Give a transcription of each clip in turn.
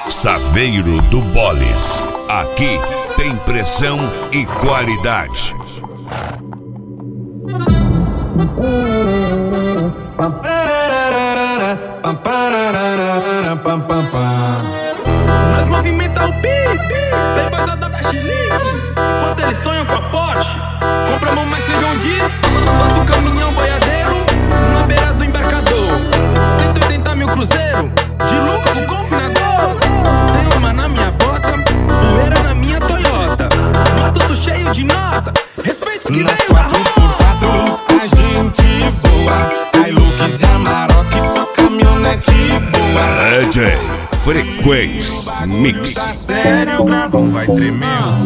Saveiro do Boles. Aqui tem pressão e qualidade. Nós movimenta o pipe, tem vazada da chilique. Quando eles sonham com a Porsche, compramos mais feijão de bota o caminhão boiadeiro na beira do embarcador. 180 mil cruzeiro, de lucro com confinador. Tem lama na minha bota, poeira na minha Toyota. Mas tudo cheio de nota, respeito os que veio da rua. A gente voa, Hilux e Amarok, só caminhonete boa. DJ Frequência Mix. Tá sério, o gravão vai tremer o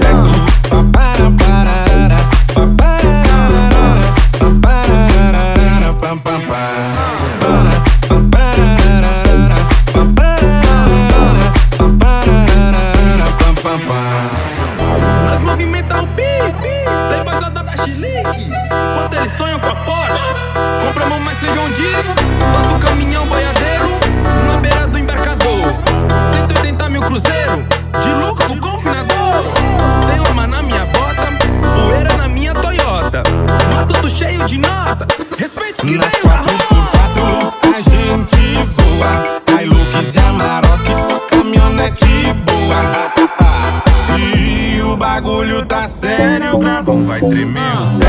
Nós movimenta o pipe, tem vazada da chilique. Quando eles sonham com a Porsche, compramos mais feijão de bota o caminhão boiadeiro na beira do embarcador. 180 mil cruzeiro, de lucro com confinador. Tem lama na minha bota, poeira na minha Toyota. Mas tudo cheio de nota, respeito os que veio da rua. A gente voa, Hilux e Amarok, só caminhonete boa. E o bagulho tá sério, o gravão vai tremer.